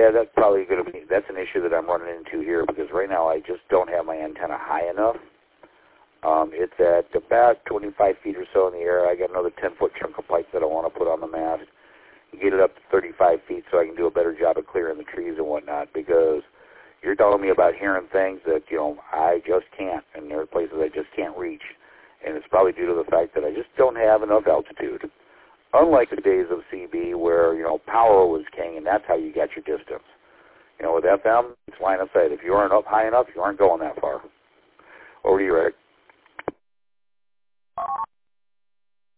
Yeah, that's probably going to be, that's an issue that I'm running into here because right now I just don't have my antenna high enough. It's at about 25 feet or so in the air. I got another 10-foot chunk of pipe that I want to put on the mast. Get it up to 35 feet so I can do a better job of clearing the trees and whatnot, because you're telling me about hearing things that, I just can't, and there are places I just can't reach. And it's probably due to the fact that I just don't have enough altitude. Unlike the days of CB where, power was king, and that's how you got your distance. With FM, it's line of sight. If you aren't up high enough, you aren't going that far. Over to you, Rick.